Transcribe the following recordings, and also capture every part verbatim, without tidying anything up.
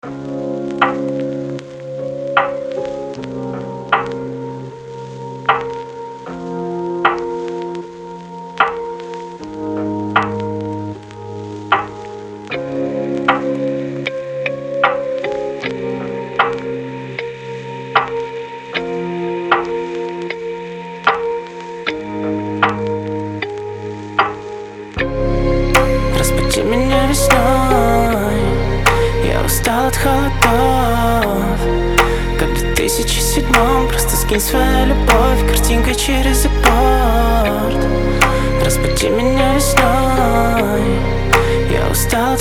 Разбуди меня весной, я устал от холодов. Как в две тысячи седьмом, просто скинь свою любовь картинкой через экспорт. Разбуди меня весной, я устал от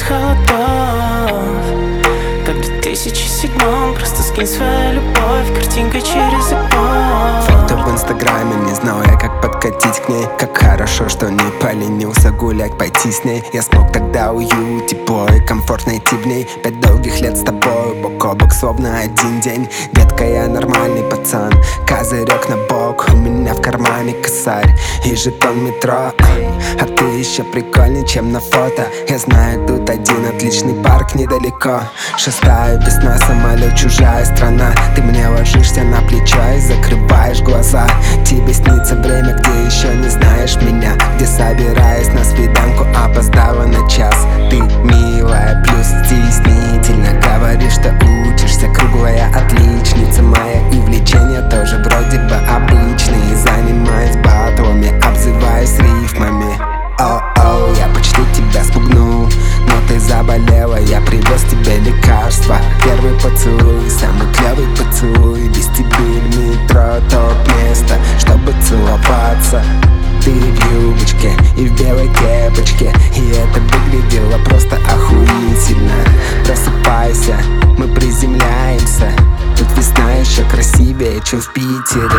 холодов. Как в две тысячи седьмом, просто скинь свою любовь картинкой через экспорт. Фото в инстаграме, не знал я, как подкатить к ней. Как хорошо, что не поленился гулять, пойти с ней. Я смог тогда уют, тепло и комфорт найти в ней. Пять долгих лет с тобой, бок о бок, словно один день. Детка, я нормальный пацан, козырек на бок. У меня в кармане косарь и жетон метро. А ты еще прикольней, чем на фото. Я знаю, тут один отличный парк недалеко. Шестая весна, самолет, чужая страна. Ты мне ложишься на плечо и закрываешь глаза. Тебе снится время, где еще не знаешь меня, где, собираясь на свиданку, опоздала на час. Ты милая, плюс стеснительно говоришь, что учишься. Круглая отличница моя, и влечения тоже вроде бы обычные. Занимаюсь батлами, обзываюсь рифмами. О-оу, я почти тебя спугнул, но ты заболела, я привез тебе лекарства. Первый поцелуй, самый клевый поцелуй. Вестибюль, метро, топ-место, чтобы целоваться. Ты в юбочке и в белой кепочке, и это выглядело просто охуительно. Просыпайся, мы приземляемся. Тут весна еще красивее, чем в Питере.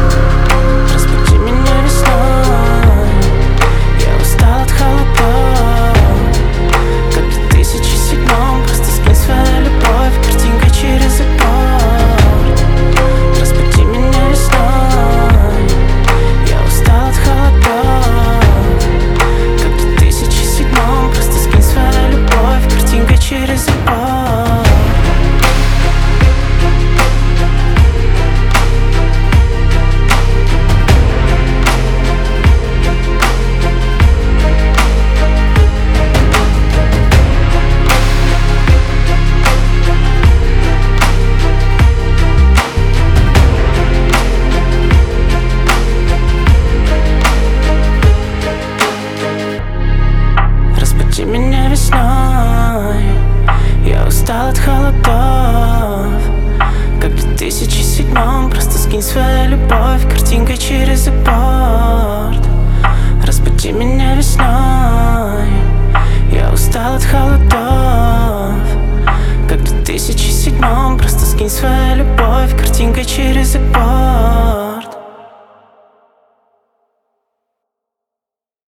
Разбуди меня весной, я устал от холодов. Как в две тысячи седьмом, просто скинь свою любовь картинкой через экспорт. Разбуди меня весной, я устал от холодов. Как в две тысячи седьмом, просто скинь свою любовь картинкой через экспорт. Разбуди меня весной, я устал от холодов. Как в две тысячи седьмом, просто скинь свою любовь картинкой через экспорт. Разбуди меня весной, я устал от холодов. Как в две тысячи седьмом, просто скинь свою любовь картинкой через экспорт.